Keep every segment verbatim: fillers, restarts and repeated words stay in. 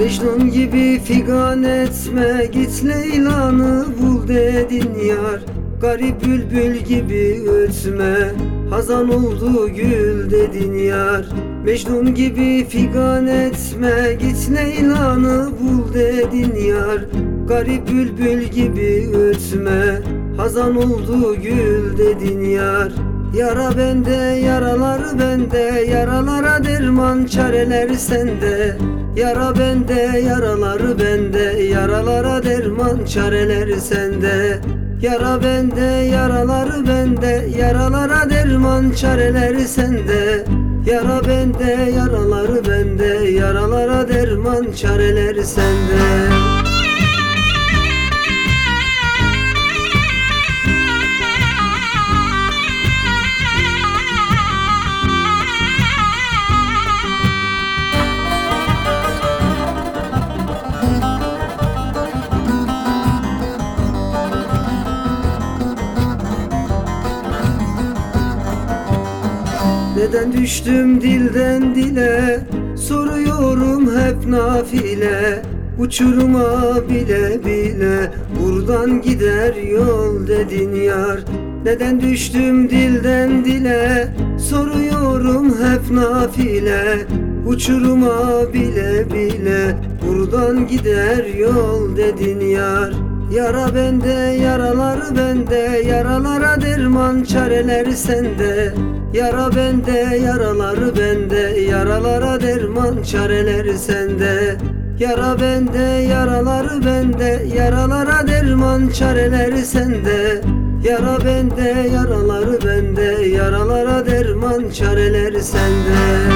Mecnun gibi figan etme, git Leyla'nı bul dedin yar. Garip bülbül gibi ötme, hazan oldu gül dedin yar. Mecnun gibi figan etme, git Leyla'nı bul dedin yar. Garip bülbül gibi ötme, hazan oldu gül dedin yar. Yara bende, yaralar bende, yaralara derman, çareler sende. Yara bende, yaraları bende, yaralara derman, çareler sende. Yara bende, yaraları bende, yaralara derman, çareler sende. Yara bende, yaraları bende, yaralara derman, çareler sende. Neden düştüm dilden dile, soruyorum hep nafile. Uçuruma bile bile, buradan gider yol dedin yar. Neden düştüm dilden dile, soruyorum hep nafile. Uçuruma bile bile, buradan gider yol dedin yar. Yara bende, yaraları bende, yaralara derman, çareler sende. Yara bende, yaraları bende, yaralara derman, çareler sende. Yara bende, yaraları bende, yaralara derman, çareler sende. Yara bende, yaraları bende, yaralara derman, çareler sende.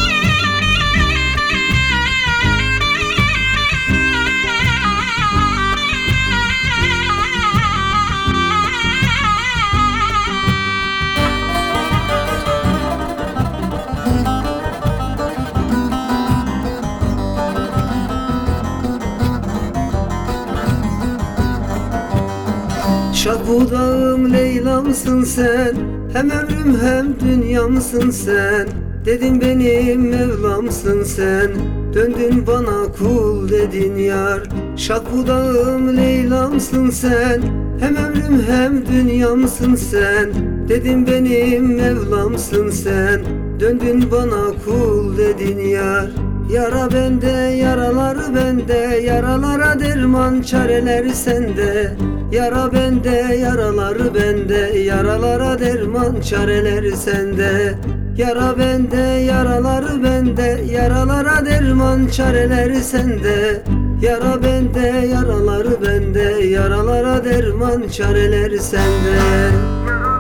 Şah budağım Leyla'msın sen, hem ömrüm hem dünyamsın sen. Dedin benim Mevlamsın sen, döndün bana kul dedin yar. Şah budağım Leyla'msın sen, hem ömrüm hem dünyamsın sen. Dedin benim Mevlamsın sen, döndün bana kul dedin yar. Yara bende, yaraları bende, yaralara derman, çareler sende. Yara bende, yaraları bende, yaralara derman, çareler sende. Yara bende, yaraları bende, yaralara derman, çareler sende. Yara bende, yaraları bende, yaralara derman, çareler sende.